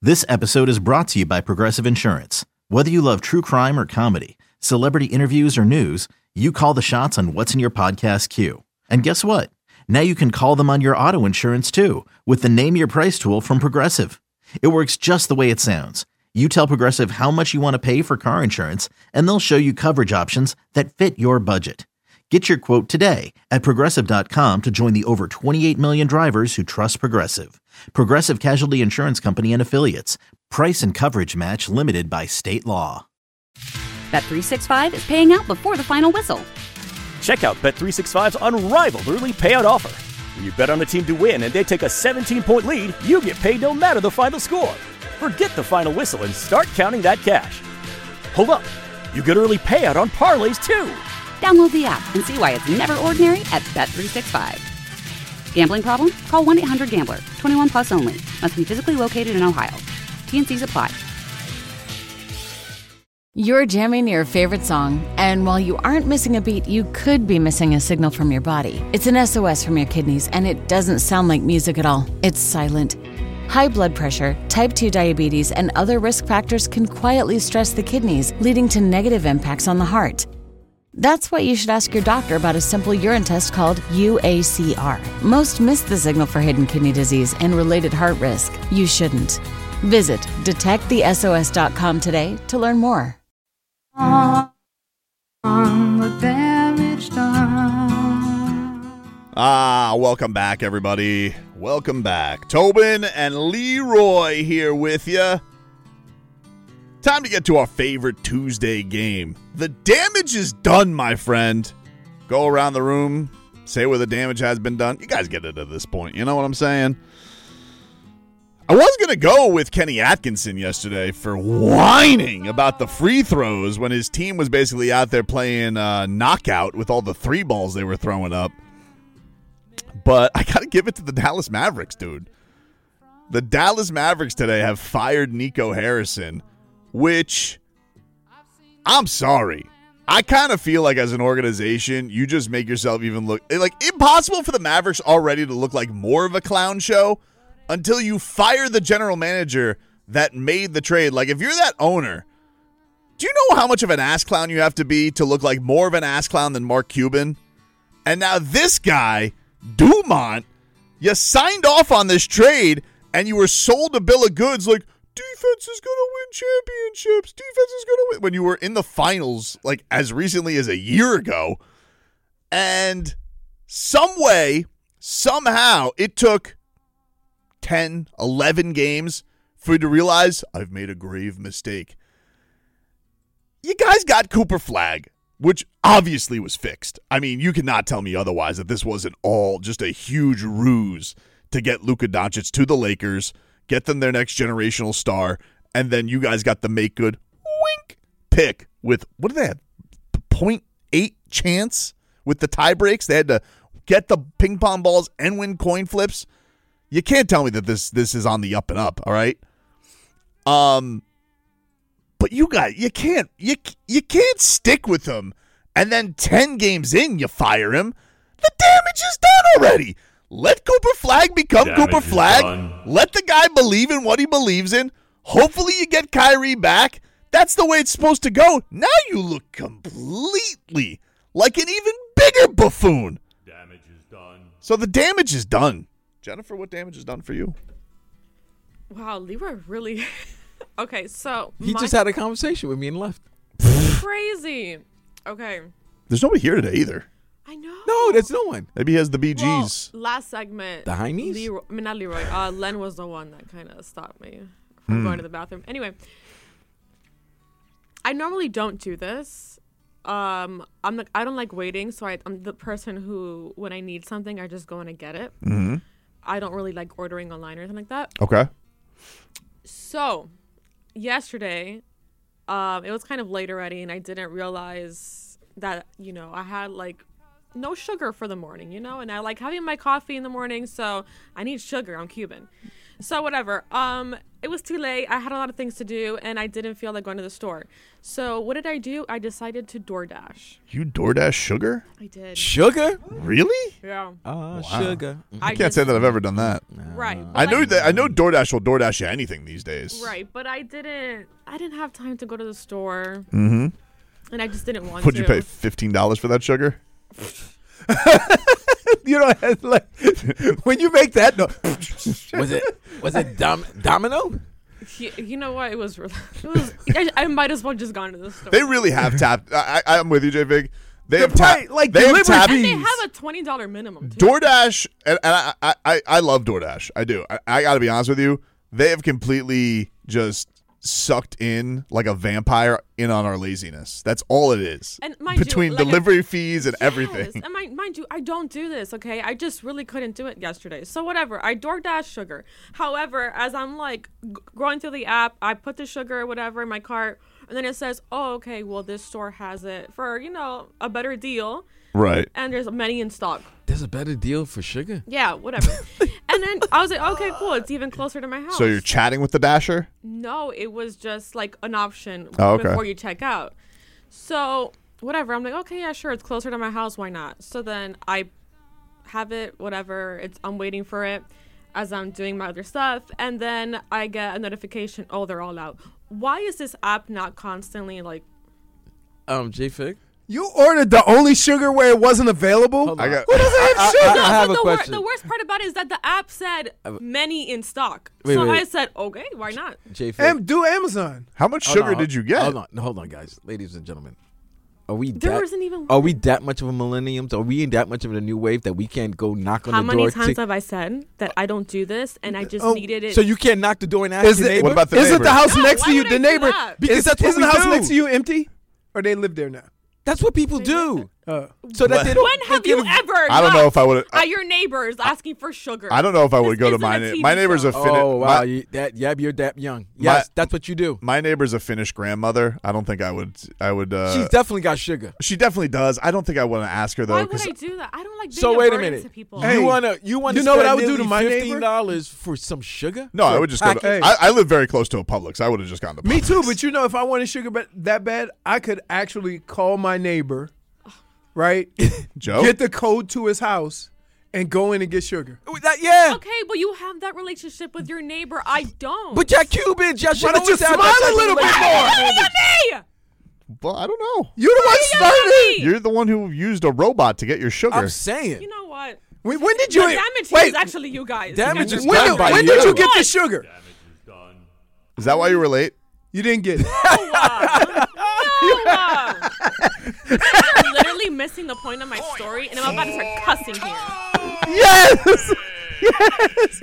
This episode is brought to you by Progressive Insurance. Whether you love true crime or comedy, celebrity interviews or news, you call the shots on what's in your podcast queue. And guess what? Now you can call them on your auto insurance too with the Name Your Price tool from Progressive. It works just the way it sounds. You tell Progressive how much you want to pay for car insurance, and they'll show you coverage options that fit your budget. Get your quote today at Progressive.com to join the over 28 million drivers who trust Progressive. Progressive Casualty Insurance Company and Affiliates. Price and coverage match limited by state law. Bet365 is paying out before the final whistle. Check out Bet365's unrivaled early payout offer. When you bet on a team to win and they take a 17-point lead, you get paid no matter the final score. Forget the final whistle and start counting that cash. Hold up. You get early payout on parlays too. Download the app and see why it's never ordinary at Bet365. Gambling problem? Call 1-800-GAMBLER. 21 plus only. Must be physically located in Ohio. T&Cs apply. You're jamming your favorite song, and while you aren't missing a beat, you could be missing a signal from your body. It's an SOS from your kidneys, and it doesn't sound like music at all. It's silent. High blood pressure, type 2 diabetes, and other risk factors can quietly stress the kidneys, leading to negative impacts on the heart. That's why you should ask your doctor about a simple urine test called UACR. Most miss the signal for hidden kidney disease and related heart risk. You shouldn't. Visit detectthesos.com today to learn more. On the damage done. Welcome back, everybody. Welcome back. Tobin and Leroy here with you. Time to get to our favorite Tuesday game. The damage is done, my friend. Go around the room, say where the damage has been done. You guys get it at this point. You know what I'm saying? I was going to go with Kenny Atkinson yesterday for whining about the free throws when his team was basically out there playing knockout with all the three balls they were throwing up. But I got to give it to the Dallas Mavericks, dude. The Dallas Mavericks today have fired Nico Harrison, which, I'm sorry. I kind of feel like as an organization, you just make yourself even look like impossible for the Mavericks already to look like more of a clown show until you fire the general manager that made the trade. Like, if you're that owner, do you know how much of an ass clown you have to be to look like more of an ass clown than Mark Cuban? And now this guy, Dumont, you signed off on this trade and you were sold a bill of goods like, defense is going to win championships. Defense is going to win. When you were in the finals, like, as recently as a year ago. And some way, somehow, it took 10, 11 games for you to realize, I've made a grave mistake. You guys got Cooper Flagg, which obviously was fixed. I mean, you cannot tell me otherwise that this wasn't all just a huge ruse to get Luka Doncic to the Lakers, get them their next generational star, and then you guys got the make good wink pick with, what do they have, 0.8 chance with the tie breaks? They had to get the ping pong balls and win coin flips. You can't tell me that this is on the up and up, all right? But you can't stick with him, and then 10 games in, you fire him. The damage is done already. Let Cooper Flagg become Cooper Flagg. Let the guy believe in what he believes in. Hopefully you get Kyrie back. That's the way it's supposed to go. Now you look completely like an even bigger buffoon. Damage is done. So the damage is done. Jennifer, what damage is done for you? Wow, Leroy really... Okay, so... He just had a conversation with me and left. Crazy. Okay. There's nobody here today either. I know. No, there's no one. Maybe he has the BGs. Well, last segment... The Heineys? Leroy, I mean, not Leroy. Len was the one that kind of stopped me from going to the bathroom. Anyway, I normally don't do this. I don't like waiting, so I'm the person who, when I need something, I just go in and get it. Mm-hmm. I don't really like ordering online or anything like that. Okay. So, yesterday, it was kind of late already, and I didn't realize that, I had, no sugar for the morning, and I like having my coffee in the morning, so I need sugar. I'm Cuban. So whatever. It was too late. I had a lot of things to do, and I didn't feel like going to the store. So what did I do? I decided to DoorDash. You DoorDash sugar? I did. Sugar? Really? Yeah. Sugar. I can't say that I've ever done that. Right. I know that. I know DoorDash will DoorDash you anything these days. Right, but I didn't have time to go to the store. Mm-hmm. And I just didn't want Would to. you pay $15 for that sugar? You know, like when you make that noise. Was it Domino? You know what? It was. I might as well just gone to the store. They really have tapped. I'm with you, J Big. They The have tapped. price, like, they have delivery tapped. and they fees. have a $20 minimum too. DoorDash, and I love DoorDash. I do. I got to be honest with you. They have completely just sucked in like a vampire in on our laziness. That's all it is. And mind you, between like delivery fees and Yes, everything. and mind you, I don't do this, okay? I just really couldn't do it yesterday. So whatever, I DoorDash sugar. However, as I'm like going through the app, I put the sugar or whatever in my cart, and then it says, oh, okay, well, this store has it for, a better deal. Right. And there's many in stock. There's a better deal for sugar? Yeah, whatever. And then I was like, okay, cool. It's even closer to my house. So you're chatting with the Dasher? No, it was just like an option Oh, okay. before you check out. So whatever. I'm like, okay, yeah, sure. It's closer to my house. Why not? So then I have it, whatever. I'm waiting for it as I'm doing my other stuff. And then I get a notification. Oh, they're all out. Why is this app not constantly like... J-Fig? You ordered the only sugar where it wasn't available? Hold on. I got. Who doesn't have sugar? I have but a question. The worst part about it is that the app said many in stock. Wait, so wait. I said, okay, why not? J-Fig? Do Amazon. How much sugar did you get? Hold on, guys. Ladies and gentlemen. Are we There that, wasn't even Are we that much of a millennium? Are we in that much of a new wave that we can't go knock on How the many door? times have I said that I don't do this and I just needed it? So you can't knock the door and ask Is your it, neighbor? What about the is it neighbor? the house No, next why to you, would I the do neighbor? that? Because that's what isn't we the house do. next to you empty? Or they live there now? That's what people do. So that they When don't. have you ever? I don't know if I would. At your neighbors asking for sugar. I don't know if I would This go to isn't my a neighbor. TV My neighbor's show. a Finnish. Oh wow, you're that young. Yes, that's what you do. My neighbor's a Finnish grandmother. I don't think I would. She's definitely got sugar. She definitely does. I don't think I want to ask her though. Why would 'cause I do that? I don't like being So a wait a burden minute. to people. Hey, You wanna you spend know what I would do to nearly my neighbor? $15 for some sugar? No, I would just go. To, Hey. I live very close to a Publix. I would have just gone to. Me Publix. too, but if I wanted sugar that bad, I could actually call my neighbor, right? Joe, Get the code to his house and go in and get sugar. Yeah. Okay, but you have that relationship with your neighbor. I don't. But y'all Cubans, y'all should Why don't you always have smile that a little bit type of more? relationship. Yell at me! well, I don't know. You the one Yell at started. me! You're the one who used a robot to get your sugar. I'm saying. You know what? When did The you? damage wait, is actually you guys. Damage You is guys- done when, by when you. did you get the sugar? Is that why you were late? You didn't get it. You're literally missing the point of my story, and I'm about to start cussing here. Yes. Yes.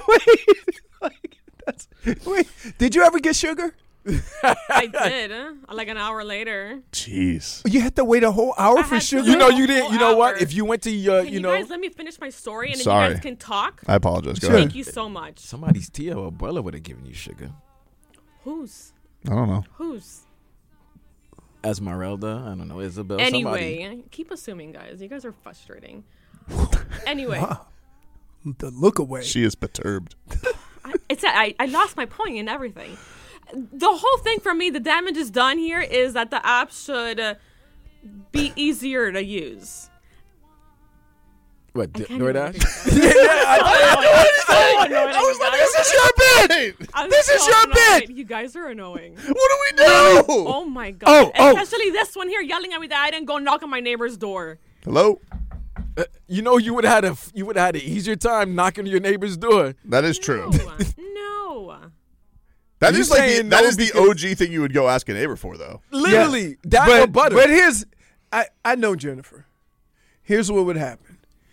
Wait, did you ever get sugar? I did. Like an hour later. Jeez. You had to wait a whole hour I for had to sugar. You know wait a you didn't. whole You know what? hour. If you went to your, Can you guys let me finish my story, and then Sorry. you guys can talk? I apologize. Go Sure. ahead. Thank you so much. somebody's tia or abuela would have given you sugar. Who's? I don't know. Who's? Esmeralda, I don't know, Isabel. Anyway, somebody. keep assuming, guys. You guys are frustrating. Anyway, The look away. She is perturbed. I lost my point and everything. The whole thing for me, the damage is done here, is that the app should be easier to use. What? I can't DoorDash? even figure it out. I was like, this is your bit. This is your bit. You guys are annoying. What do we do? Oh my god. Oh. Especially this one here yelling at me that I didn't go knock on my neighbor's door. Hello. You know, you would have had an easier time knocking on your neighbor's door. That is true. No. That You is like saying that no is the because- OG thing you would go ask a neighbor for, though. Literally, that but, or butter. But here's, I know Jennifer. Here's what would happen.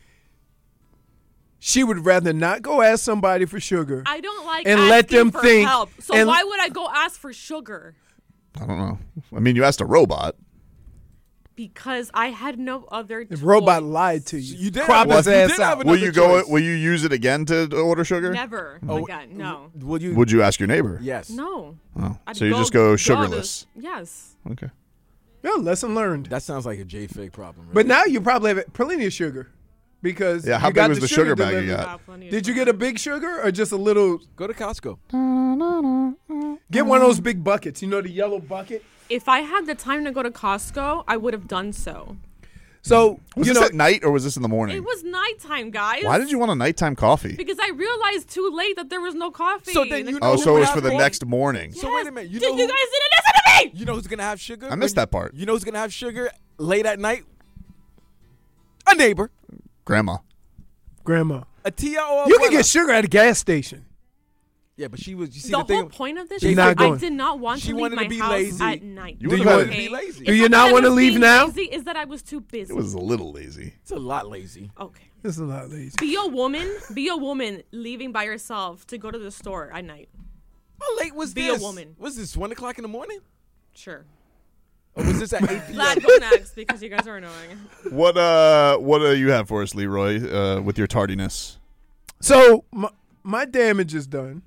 She would rather not go ask somebody for sugar. I don't like And asking let them for think, help. So and- why would I go ask for sugar? I don't know. I mean, you asked a robot. Because I had no other The choice. robot lied to you. You did Crop have- his you ass did out. have Will another you go? choice. Will you use it again to order sugar? Never again. No. Will you? Would you ask your neighbor? Yes. No. Oh. I'd So you just go sugarless. Yes. Okay. Yeah, lesson learned. That sounds like a J-Fig problem. Really. But now you probably have plenty of sugar. because Yeah, how you big got was the sugar bag you delivered. got? Did you get a big sugar or just a little? Go to Costco. Get one of those big buckets. You know the yellow bucket. If I had the time to go to Costco, I would have done so. So Was this at night or was this in the morning? It was nighttime, guys. Why did you want a nighttime coffee? Because I realized too late that there was no coffee. So then you Oh, know so it was for the happened? next morning. So wait a minute. You Did know you who, guys didn't listen to me? You know who's gonna have sugar? I missed that part. You know who's gonna have sugar late at night? A neighbor, Grandma. Grandma. a tia, or a You can abuela. get sugar at a gas station. Yeah, but she was. You see The the thing. whole point of this She's is not that I going. did not want She to leave wanted to my be house lazy. at night. You Do you wanted want- to be lazy. Do It's you not not that I want to was leave being now? Lazy, is that I was too busy. It was a little lazy. It's a lot lazy. Okay. It's a lot lazy. Be a woman leaving by yourself to go to the store at night. How late was Be this? a woman. Was this 1 o'clock in the morning? Sure. Or was this at 8 p.m.? Glad go next because you guys are annoying. What do you have for us, Leroy, with your tardiness? So my damage is done,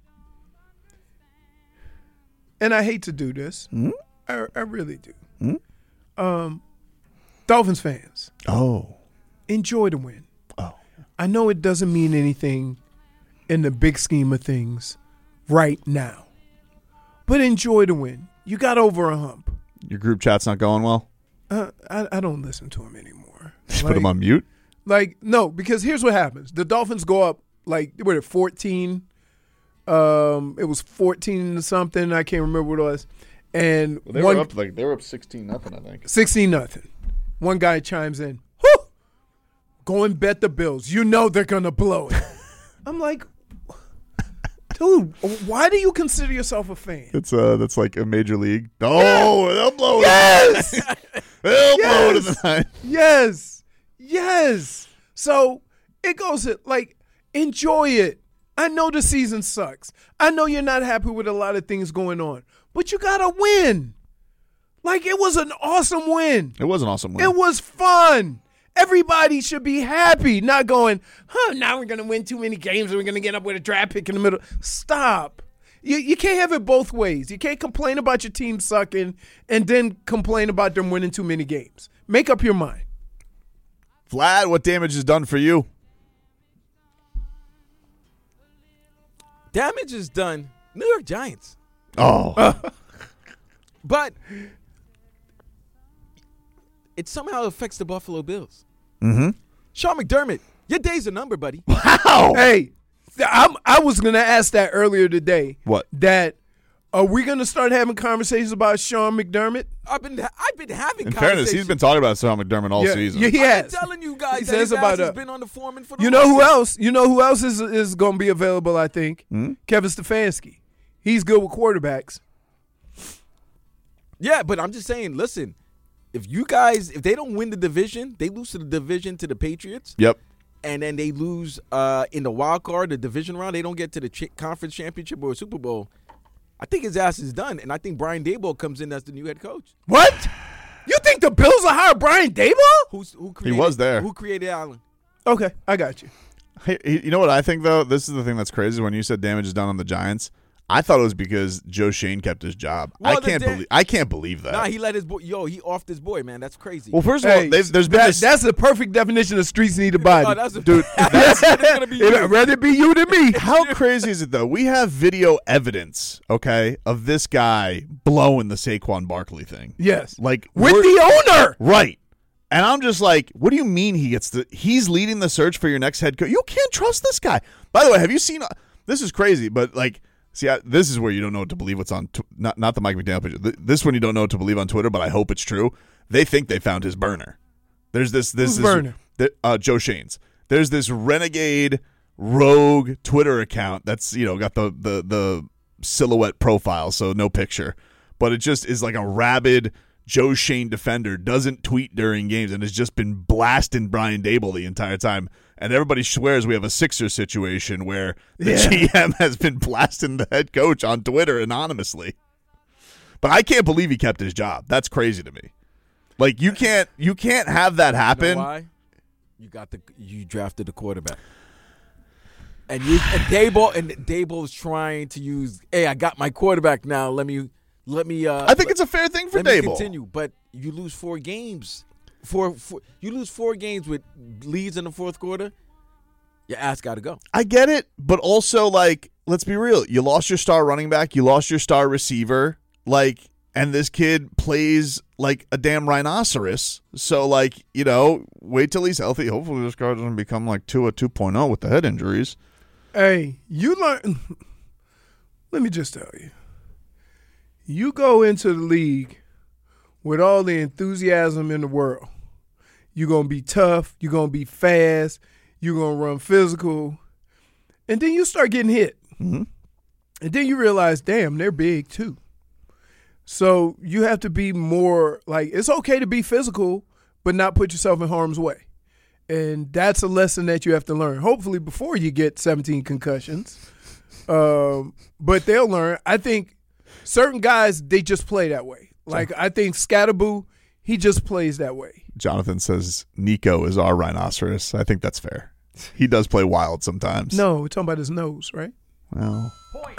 and I hate to do this. I really do. Dolphins fans, Oh. enjoy the win. Oh. I know it doesn't mean anything in the big scheme of things right now, but enjoy the win. You got over a hump. Your group chat's not going well? I don't listen to him anymore. Just put him on mute? No, because here's what happens. The Dolphins go up, what, at 14? It was 14 to something. I can't remember what it was. And They were up 16-0, I think. 16-0. One guy chimes in, whew, go and bet the Bills. You know they're going to blow it. I'm like, dude, why do you consider yourself a fan? That's like a major league. Oh, they'll blow it. Yes! They'll blow it tonight. Yes. So it goes enjoy it. I know the season sucks. I know you're not happy with a lot of things going on, but you got to win. It was an awesome win. It was an awesome win. It was fun. Everybody should be happy, not going, now we're going to win too many games and we're going to get up with a draft pick in the middle. Stop. You can't have it both ways. You can't complain about your team sucking and then complain about them winning too many games. Make up your mind. Vlad, what damage is done for you? Damage is done. New York Giants. Oh. But it somehow affects the Buffalo Bills. Mm-hmm. Sean McDermott, your days are numbered, buddy. Wow. Hey, I was going to ask that earlier today. What? That are we going to start having conversations about Sean McDermott? I've been having In conversations. fairness, he's been talking about Sean McDermott all Yeah, season. yeah, he I've has. been telling you guys He that says his about ass has that. been on the foreman for the You know who longest. else? You know who else is going to be available, I think? Kevin Stefanski. He's good with quarterbacks. Yeah, but I'm just saying, listen, if they don't win the division, they lose to the division to the Patriots. Yep. And then they lose in the wild card, the division round. They don't get to the conference championship or Super Bowl. I think his ass is done, and I think Brian Daboll comes in as the new head coach. What? You think the Bills will hire Brian Daboll? Who created, was there. Who created Allen? Okay, I got you. Hey, you know what I think, though? This is the thing that's crazy. When you said damage is done on the Giants, I thought it was because Joe Shane kept his job. Well, I can't believe that. Nah, he let his boy. He offed his boy, man. That's crazy. Well, first of all, there's been this. That's the perfect definition of streets need a body. Oh, that's a, Dude, that's gonna be you. I'd rather be you than me. How crazy is it, though? We have video evidence, okay, of this guy blowing the Saquon Barkley thing. Yes. Like With the owner. Right. And I'm just like, what do you mean he's leading the search for your next head coach? You can't trust this guy. By the way, have you seen – this is crazy, but this is where you don't know what to believe what's on not the Mike McDaniel picture. This one you don't know what to believe on Twitter, but I hope it's true. They think they found his burner. There's this burner? Joe Shane's. There's this renegade rogue Twitter account that's, got the silhouette profile, so no picture. But it just is like a rabid Joe Shane defender, doesn't tweet during games, and has just been blasting Brian Daboll the entire time. And everybody swears we have a Sixers situation where the GM has been blasting the head coach on Twitter anonymously. But I can't believe he kept his job. That's crazy to me. Like you can't have that happen. You know why? You drafted the quarterback. And Daboll's trying to use, hey, I got my quarterback now. Let me I think it's a fair thing for let me Daboll. continue, but you lose 4 games. you lose 4 games with leads in the fourth quarter, your ass got to go. I get it, but also, like, let's be real. You lost your star running back. You lost your star receiver. Like, and this kid plays like a damn rhinoceros. So, like, you know, wait till he's healthy. Hopefully this guy doesn't become like Tua 2.0 with the head injuries. Hey, you learn. Let me just tell you. You go into the league with all the enthusiasm in the world. You're going to be tough. You're going to be fast. You're going to run physical. And then you start getting hit. Mm-hmm. And then you realize, damn, they're big too. So you have to be more like, it's okay to be physical, but not put yourself in harm's way. And that's a lesson that you have to learn, hopefully before you get 17 concussions. But they'll learn. I think certain guys, they just play that way. Like, I think Scatterboo, he just plays that way. Jonathan says Nico is our rhinoceros. I think that's fair. He does play wild sometimes. No, we're talking about his nose, right? Well,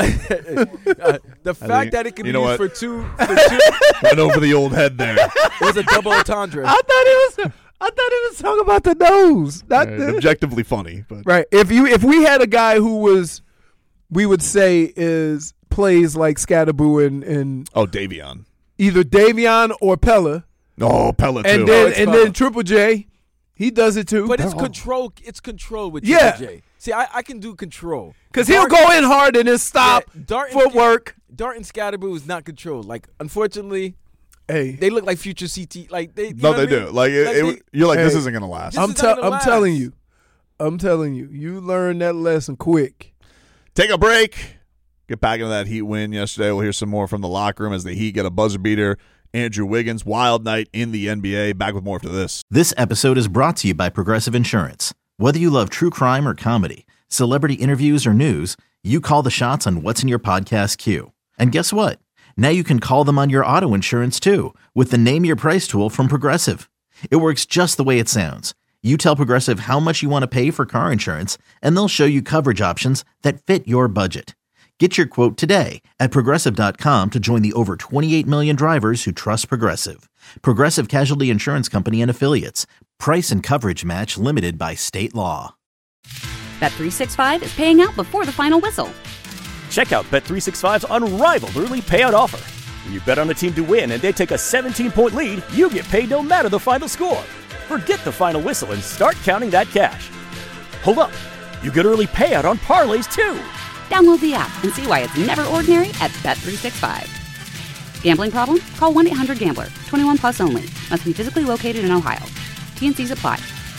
the fact that it can be used for two went over the old head there. It was a double entendre. I thought he was talking about the nose. Not the, objectively funny, but right. If we had a guy who was, we would say plays like Scatterboo and Davion, either Davion or Pella. Oh, Pella too. And then Triple J, he does it too. But it's control. It's control with Triple J. See, I can do control because he'll go in hard and then stop footwork. Dart and Scatterboo is not controlled. Like, unfortunately, hey, they look like future CT. Like they, no, they do. Like, you're like, this isn't gonna last. I'm telling you, you learn that lesson quick. Take a break. Get back into that Heat win yesterday. We'll hear some more from the locker room as the Heat get a buzzer beater. Andrew Wiggins, wild night in the NBA. Back with more after this. This episode is brought to you by Progressive Insurance. Whether you love true crime or comedy, celebrity interviews or news, you call the shots on what's in your podcast queue. And guess what? Now you can call them on your auto insurance too with the Name Your Price tool from Progressive. It works just the way it sounds. You tell Progressive how much you want to pay for car insurance, and they'll show you coverage options that fit your budget. Get your quote today at Progressive.com to join the over 28 million drivers who trust Progressive. Progressive Casualty Insurance Company and Affiliates. Price and coverage match limited by state law. Bet365 is paying out before the final whistle. Check out Bet365's unrivaled early payout offer. When you bet on a team to win and they take a 17-point lead, you get paid no matter the final score. Forget the final whistle and start counting that cash. Hold up. You get early payout on parlays too. Download the app and see why it's never ordinary at Bet365. Gambling problem? Call 1-800-GAMBLER. 21 plus only. Must be physically located in Ohio. T&Cs apply.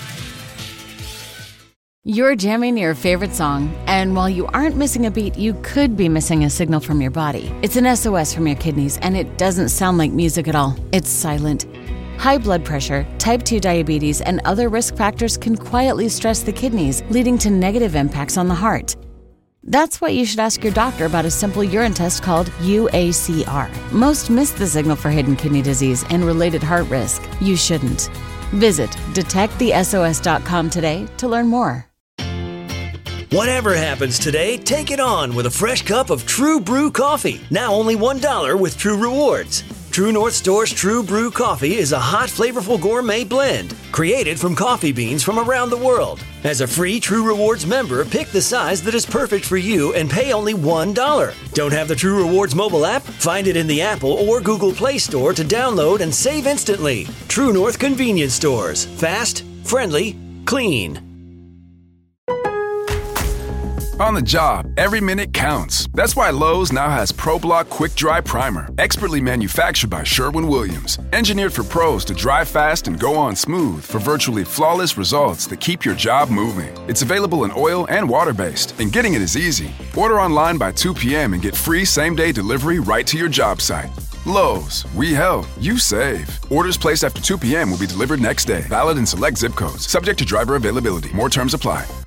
You're jamming your favorite song, and while you aren't missing a beat, you could be missing a signal from your body. It's an SOS from your kidneys, and it doesn't sound like music at all. It's silent. High blood pressure, type 2 diabetes, and other risk factors can quietly stress the kidneys, leading to negative impacts on the heart. That's why you should ask your doctor about a simple urine test called UACR. Most miss the signal for hidden kidney disease and related heart risk. You shouldn't. Visit detectthesos.com today to learn more. Whatever happens today, take it on with a fresh cup of True Brew coffee. Now only $1 with True Rewards. True North Store's True Brew coffee is a hot, flavorful gourmet blend created from coffee beans from around the world. As a free True Rewards member, pick the size that is perfect for you and pay only $1. Don't have the True Rewards mobile app? Find it in the Apple or Google Play Store to download and save instantly. True North Convenience Stores. Fast, friendly, clean. On the job, every minute counts. That's why Lowe's now has ProBlock Quick Dry Primer, expertly manufactured by Sherwin-Williams. Engineered for pros to dry fast and go on smooth for virtually flawless results that keep your job moving. It's available in oil and water-based, and getting it is easy. Order online by 2 p.m. and get free same-day delivery right to your job site. Lowe's, we help, you save. Orders placed after 2 p.m. will be delivered next day. Valid in select zip codes. Subject to driver availability. More terms apply.